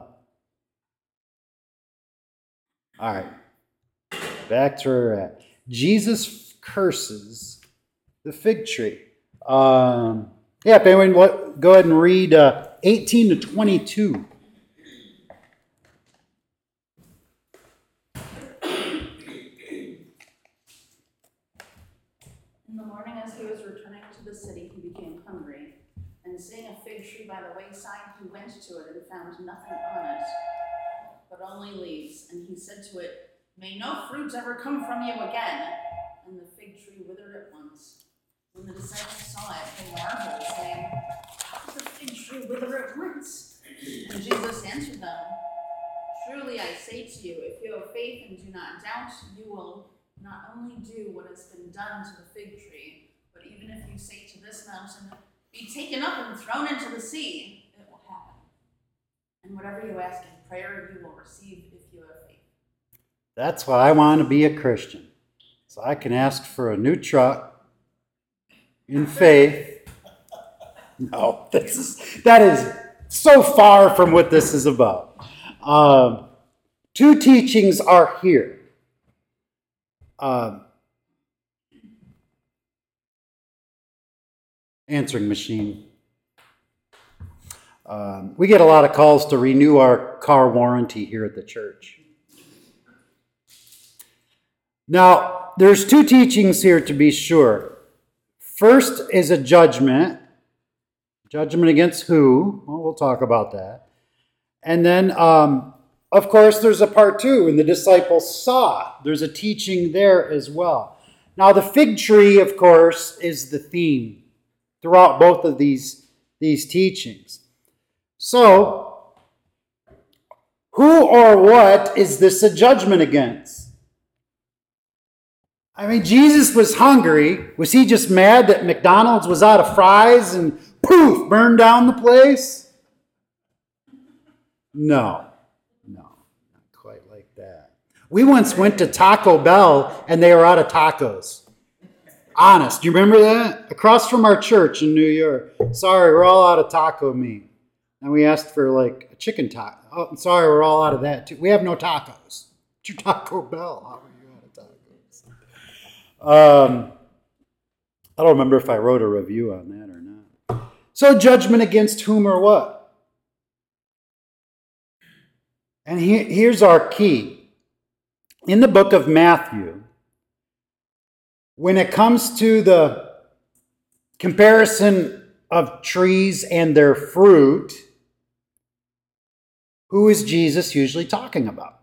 all right. Back to where we're at. Jesus curses the fig tree. Um, yeah, if anyone, what, go ahead and read uh, eighteen to twenty-two. In the morning, as he was returning to the city, he became hungry. And seeing a fig tree by the wayside, he went to it and found nothing on it, but only leaves. And he said to it, "May no fruit ever come from you again." And the fig tree withered at once. When the disciples saw it, they marveled, saying, "How did the fig tree wither at once?" And Jesus answered them, "Truly I say to you, if you have faith and do not doubt, you will not only do what has been done to the fig tree, but even if you say to this mountain, 'Be taken up and thrown into the sea,' it will happen. And whatever you ask in prayer, you will receive if you have faith." That's why I want to be a Christian. So I can ask for a new truck in faith. No, this is, that is so far from what this is about. Um, two teachings are here. Um, answering machine. Um, we get a lot of calls to renew our car warranty here at the church. Now, there's two teachings here to be sure. First is a judgment. Judgment against who? Well, we'll talk about that. And then, um, of course, there's a part two, and the disciples saw. There's a teaching there as well. Now, the fig tree, of course, is the theme throughout both of these, these teachings. So, who or what is this a judgment against? I mean, Jesus was hungry. Was he just mad that McDonald's was out of fries and poof, burned down the place? No, no, not quite like that. We once went to Taco Bell and they were out of tacos. Honest, do you remember that? Across from our church in New York. Sorry, we're all out of taco meat. And we asked for like a chicken taco. Oh, I'm sorry, we're all out of that too. We have no tacos. It's your Taco Bell. How are you out of tacos? Um, I don't remember if I wrote a review on that or not. So judgment against whom or what? And he, here's our key. In the book of Matthew, when it comes to the comparison of trees and their fruit, who is Jesus usually talking about?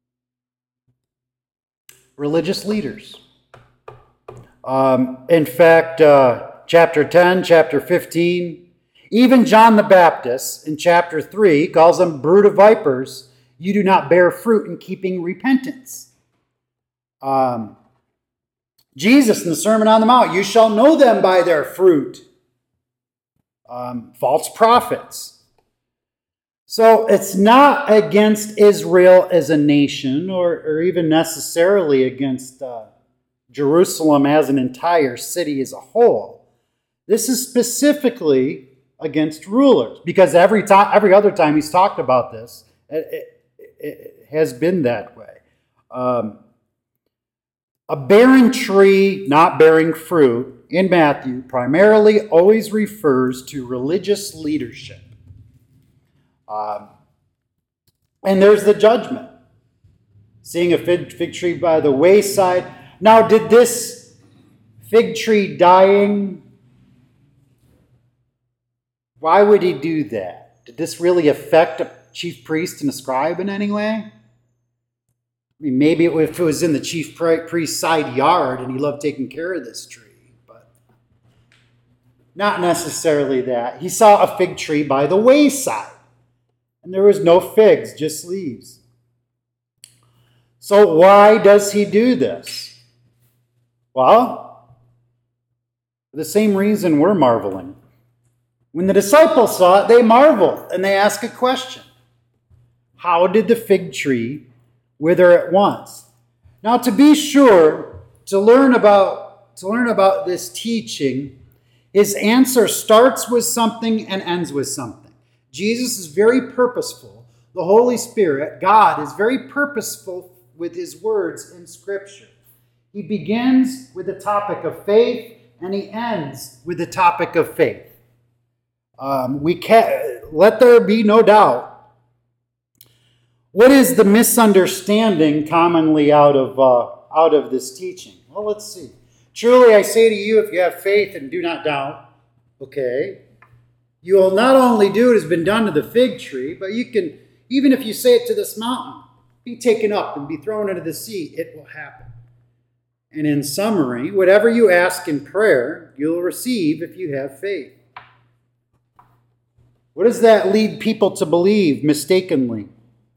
Religious leaders. Um, in fact, uh, chapter ten, chapter fifteen, even John the Baptist in chapter three calls them brood of vipers. You do not bear fruit in keeping repentance. Um, Jesus in the Sermon on the Mount, you shall know them by their fruit. Um, false prophets. So it's not against Israel as a nation or, or even necessarily against uh, Jerusalem as an entire city as a whole. This is specifically against rulers because every time, every other time he's talked about this, it, it, it has been that way. Um, A barren tree not bearing fruit in Matthew primarily always refers to religious leadership. Um, and there's the judgment. Seeing a fig, fig tree by the wayside. Now, did this fig tree dying, why would he do that? Did this really affect a chief priest and a scribe in any way? I mean, maybe if it was in the chief priest's side yard and he loved taking care of this tree, but not necessarily that. He saw a fig tree by the wayside, and there was no figs, just leaves. So why does he do this? Well, for the same reason we're marveling. When the disciples saw it, they marveled, and they asked a question. How did the fig tree wither at once? Now, to be sure, to learn about to learn about this teaching, his answer starts with something and ends with something. Jesus is very purposeful. The Holy Spirit, God, is very purposeful with his words in Scripture. He begins with the topic of faith, and he ends with the topic of faith. Um, we can let there be no doubt. What is the misunderstanding commonly out of uh, out of this teaching? Well, let's see. Truly I say to you, if you have faith and do not doubt, okay, you will not only do what has been done to the fig tree, but you can, even if you say it to this mountain, be taken up and be thrown into the sea, it will happen. And in summary, whatever you ask in prayer, you'll receive if you have faith. What does that lead people to believe mistakenly?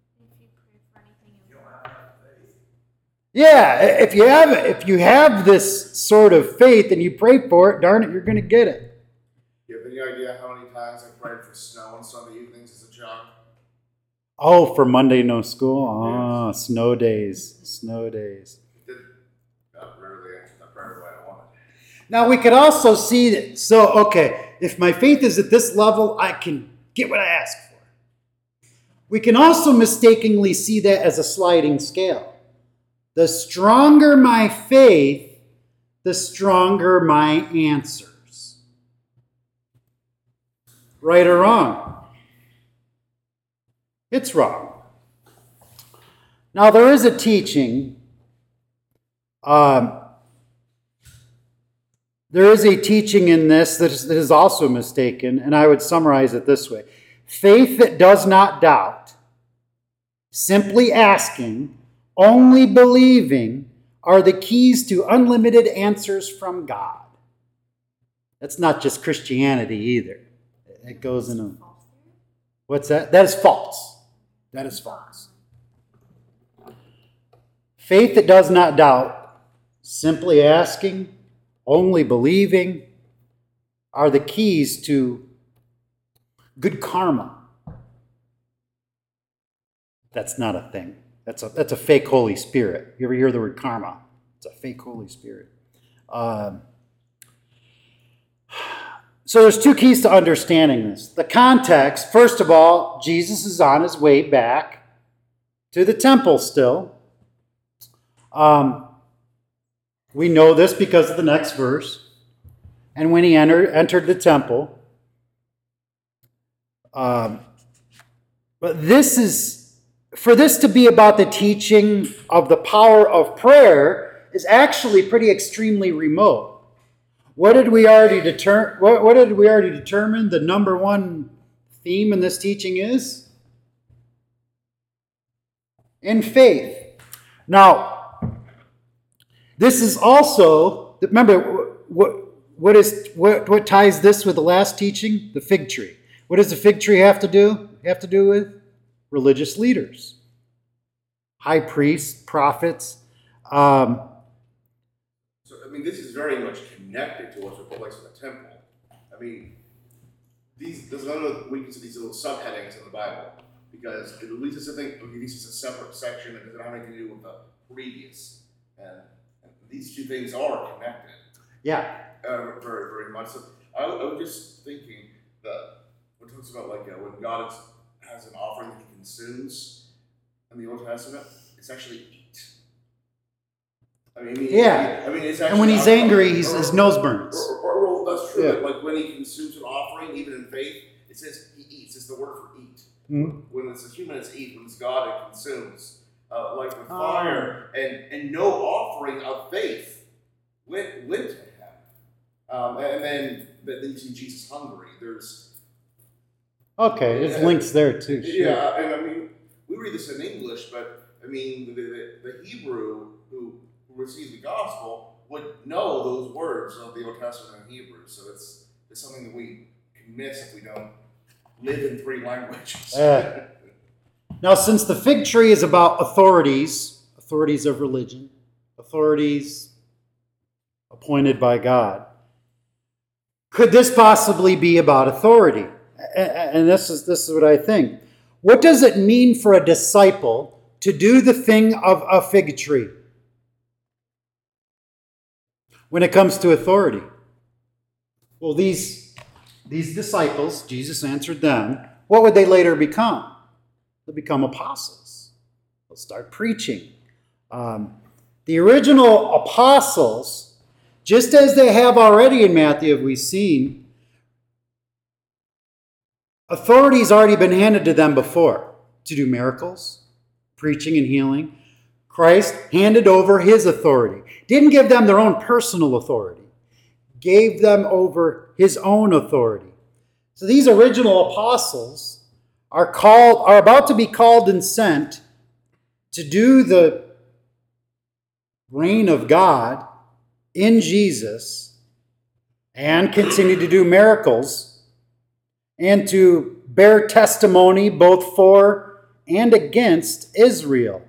Yeah, if you have if you have this sort of faith and you pray for it, darn it, you're going to get it. You have any idea how many times I prayed for snow on Sunday evenings as a child? Oh, for Monday no school? Oh, yes. Snow days. Snow days. It didn't uh, rarely answer that prayer the way I wanted. Now, we could also see that, so, okay, if my faith is at this level, I can get what I ask for. We can also mistakenly see that as a sliding scale. The stronger my faith, the stronger my answers. Right or wrong? It's wrong. Now, there is a teaching. Um, there is a teaching in this that is, that is also mistaken, and I would summarize it this way. Faith that does not doubt, simply asking, only believing, are the keys to unlimited answers from God. That's not just Christianity either. It goes in a... What's that? That is false. That is false. Faith that does not doubt, simply asking, only believing, are the keys to good karma. That's not a thing. That's a, that's a fake Holy Spirit. You ever hear the word karma? It's a fake Holy Spirit. Um, so there's two keys to understanding this. The context, first of all, Jesus is on his way back to the temple still. Um, we know this because of the next verse. And when he entered, entered the temple, um, but this is, for this to be about the teaching of the power of prayer is actually pretty extremely remote. What did we already deter, what, what did we already determine the number one theme in this teaching is? In faith. Now, this is also, remember, what, what, is, what, what ties this with the last teaching? The fig tree. What does the fig tree have to do? Have to do with religious leaders, high priests, prophets. Um, So, I mean, this is very much connected to what took place in the temple. I mean, these, there's none of we consider these little subheadings in the Bible because it leads us to think, okay, this is a separate section that doesn't have anything to do with the previous. And, and these two things are connected. yeah. Uh, very, very much. So I, I was just thinking that when it talks about like uh, when God is, has an offering that he consumes in the Old Testament, it's actually eat. I mean, Yeah. I mean, it's actually And when he's not- angry, he's, or- his nose burns. Or, or, or, that's true. Yeah. Like when he consumes an offering, even in faith, it says he eats. It's the word for eat. Mhm. When it's a human, it's eat. When it's God, it consumes. Uh, like with Oh. fire, and and no offering of faith went went to him. Um, and then, but then you see Jesus hungry. There's Okay, there's links there too. Sure. yeah, and I mean we read this in English, but I mean the, the, the Hebrew who, who receives the gospel would know those words of the Old Testament in Hebrew. So it's it's something that we can miss if we don't live in three languages. Yeah. Now, since the fig tree is about authorities, authorities of religion, authorities appointed by God, could this possibly be about authority? And this is this is what I think. What does it mean for a disciple to do the thing of a fig tree when it comes to authority? Well, these, these disciples, Jesus answered them, what would they later become? They'll become apostles. They'll start preaching. Um, the original apostles, just as they have already in Matthew, have we seen, authority's already been handed to them before to do miracles, preaching and healing. Christ handed over his authority. Didn't give them their own personal authority. Gave them over his own authority. So these original apostles are called, are about to be called and sent to do the reign of God in Jesus and continue to do miracles and to bear testimony both for and against Israel.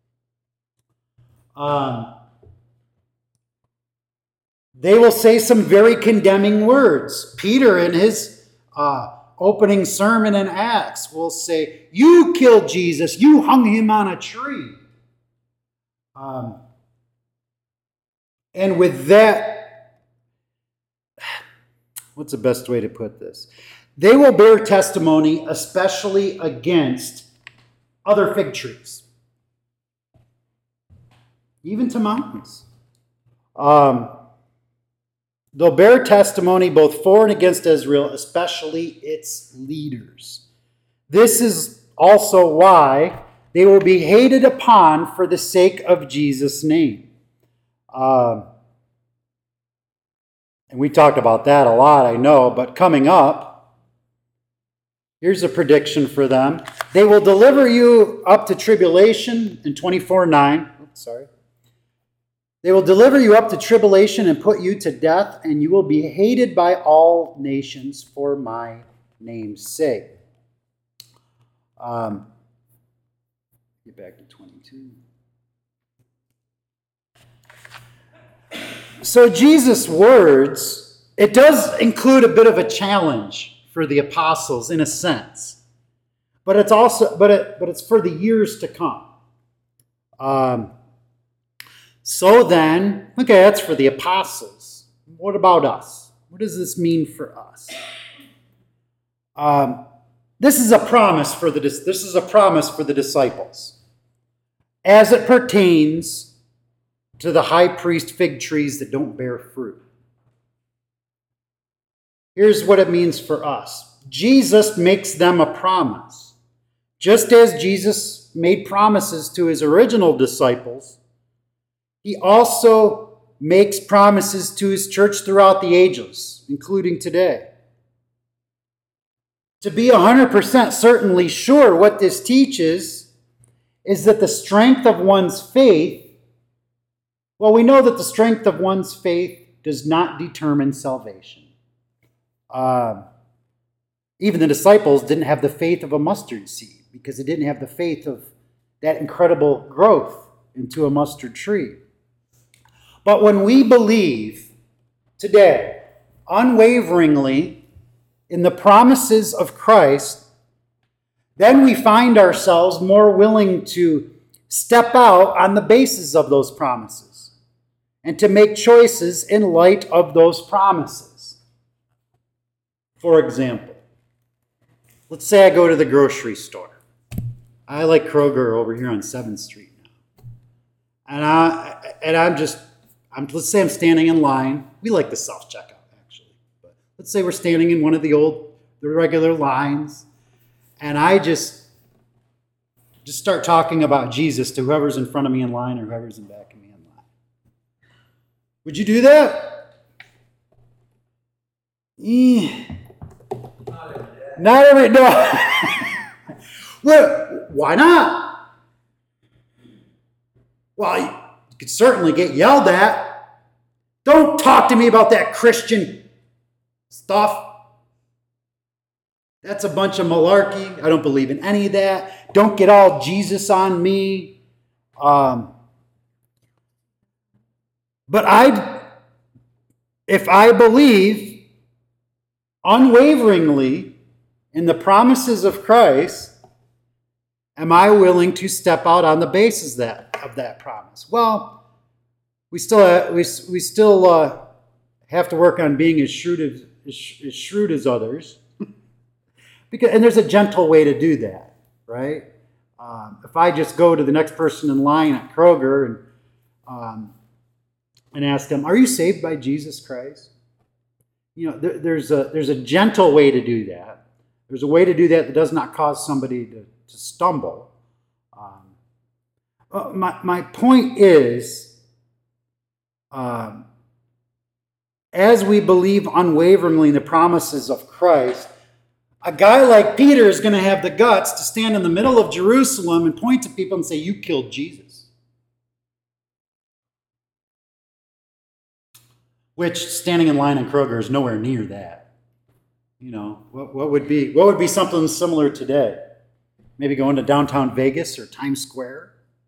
Um, they will say some very condemning words. Peter, in his uh, opening sermon in Acts, will say, "You killed Jesus. You hung him on a tree." Um, and with that, what's the best way to put this? They will bear testimony, especially against other fig trees, even to mountains. Um, they'll bear testimony both for and against Israel, especially its leaders. This is also why they will be hated upon for the sake of Jesus' name. Um, and we talked about that a lot, I know, but coming up, here's a prediction for them. They will deliver you up to tribulation in twenty-four nine. Oops, sorry. They will deliver you up to tribulation and put you to death, and you will be hated by all nations for my name's sake. Um, get back to twenty-two. So Jesus' words, it does include a bit of a challenge for the apostles in a sense. but it's also, but it, but it's for the years to come. Um, so then, okay, that's for the apostles. What about us? What does this mean for us? Um, this is a promise for the this is a promise for the disciples, as it pertains to the high priest fig trees that don't bear fruit. Here's what it means for us. Jesus makes them a promise. Just as Jesus made promises to his original disciples, he also makes promises to his church throughout the ages, including today. To be one hundred percent certainly sure, what this teaches is that the strength of one's faith, well, we know that the strength of one's faith does not determine salvation. Uh, even the disciples didn't have the faith of a mustard seed because they didn't have the faith of that incredible growth into a mustard tree. But when we believe today, unwaveringly, in the promises of Christ, then we find ourselves more willing to step out on the basis of those promises and to make choices in light of those promises. For example, let's say I go to the grocery store. I like Kroger over here on seventh street now. And, I, and I'm just, I'm, let's say I'm standing in line. We like the self-checkout, actually. But let's say we're standing in one of the old, the regular lines. And I just, just start talking about Jesus to whoever's in front of me in line or whoever's in back of me in line. Would you do that? Eh. Not every no. Well, why not? Well, you could certainly get yelled at. Don't talk to me about that Christian stuff. That's a bunch of malarkey. I don't believe in any of that. Don't get all Jesus on me. Um, but I, if I believe unwaveringly in the promises of Christ, am I willing to step out on the basis of that, of that promise? Well, we still have, we, we still uh, have to work on being as shrewd as, as, as shrewd as others, because and there's a gentle way to do that, right? Um, if I just go to the next person in line at Kroger and um, and ask them, "Are you saved by Jesus Christ?" You know, there, there's a there's a gentle way to do that. There's a way to do that that does not cause somebody to, to stumble. Um, uh, my, my point is, um, as we believe unwaveringly in the promises of Christ, a guy like Peter is going to have the guts to stand in the middle of Jerusalem and point to people and say, "You killed Jesus." Which, standing in line in Kroger is nowhere near that. You know, what, what would be what would be something similar today? Maybe going to downtown Vegas or Times Square?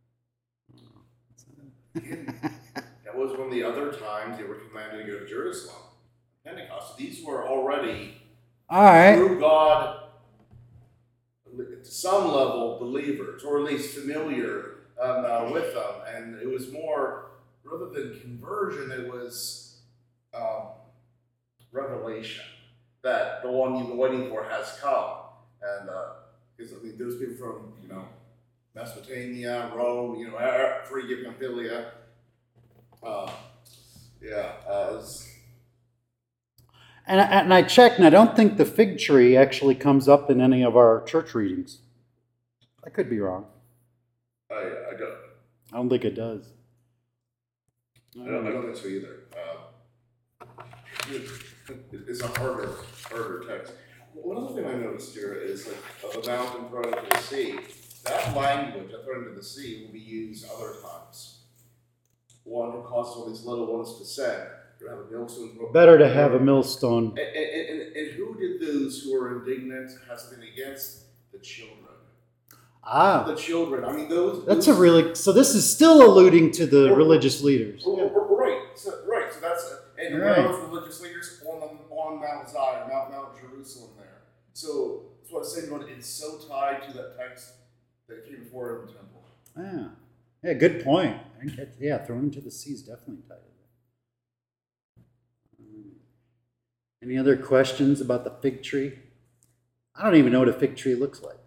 That was one of the other times they were commanded to go to Jerusalem. Pentecost. These were already, all right, through God, to some level, believers, or at least familiar um, uh, with them. And it was more, rather than conversion, it was um, revelation. That the one you've been waiting for has come. And because uh, I mean, those people from, you know, Mesopotamia, Rome, you know, Phrygia, Pamphylia, uh, yeah. Uh, was... and, I, and I checked, and I don't think the fig tree actually comes up in any of our church readings. I could be wrong. I, I don't. I don't think it does. I don't, I don't think so either. Uh, It's a harder, harder text. One other thing I noticed here is like of the mountain thrown into the sea. That language, thrown into the sea, will be used other times. One who causes all these little ones to sin. You have a millstone. Better to have a millstone. And, and, and, and who did those who were indignant have something against? The children. Ah, The children. I mean, those. that's those, a really so. This is still alluding to the religious leaders. Right. So, right. So that's and Right. those religious leaders on the, on Mount Zion, Mount Mount Jerusalem there. So that's what I was saying, Lord, it's so tied to that text that came before in the temple. Yeah. Yeah, good point. I think that- Yeah, thrown into the sea is definitely tied to that. Um, Any other questions about the fig tree? I don't even know what a fig tree looks like.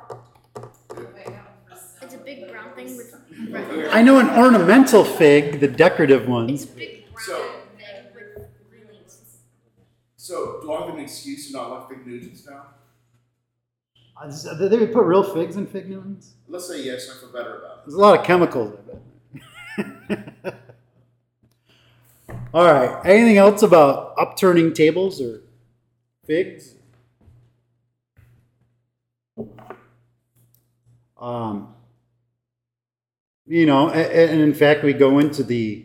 It's a big brown thing with. I know an ornamental fig, the decorative It's ones. a big brown So- thing with green leaves. So do I have an excuse to not like fig Newtons now? Uh, They they would put real figs in fig Newtons? Let's say yes, I feel better about it. There's a lot of chemicals, I bet. All right. Anything else about upturning tables or figs? Um, you know, a- a- and in fact, we go into the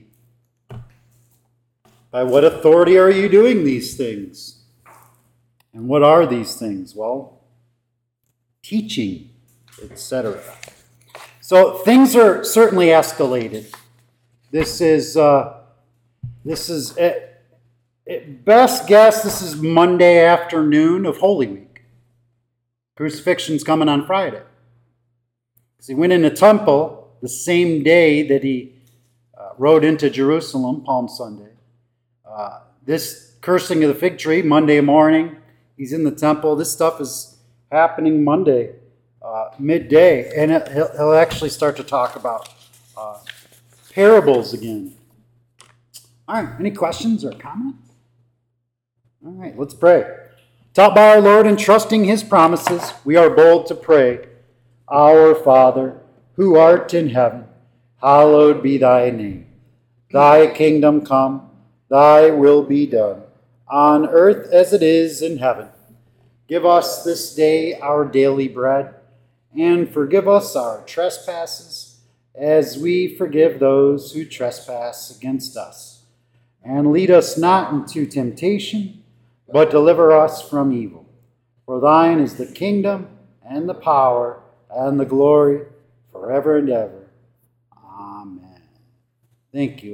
by what authority are you doing these things? And what are these things? Well, teaching, et cetera. So things are certainly escalated. This is uh, this is at, at best guess. This is Monday afternoon of Holy Week. Crucifixion's coming on Friday. Because he went in the temple the same day that he uh, rode into Jerusalem, Palm Sunday. Uh, this cursing of the fig tree, Monday morning, he's in the temple. This stuff is happening Monday, uh, midday. And it, he'll, he'll actually start to talk about uh, parables again. All right, any questions or comments? All right, let's pray. Taught by our Lord and trusting his promises, we are bold to pray. Our Father, who art in heaven, hallowed be thy name. Thy kingdom come, thy will be done, on earth as it is in heaven. Give us this day our daily bread, and forgive us our trespasses, as we forgive those who trespass against us. And lead us not into temptation, but deliver us from evil. For thine is the kingdom, and the power, and the glory, forever and ever. Amen. Thank you.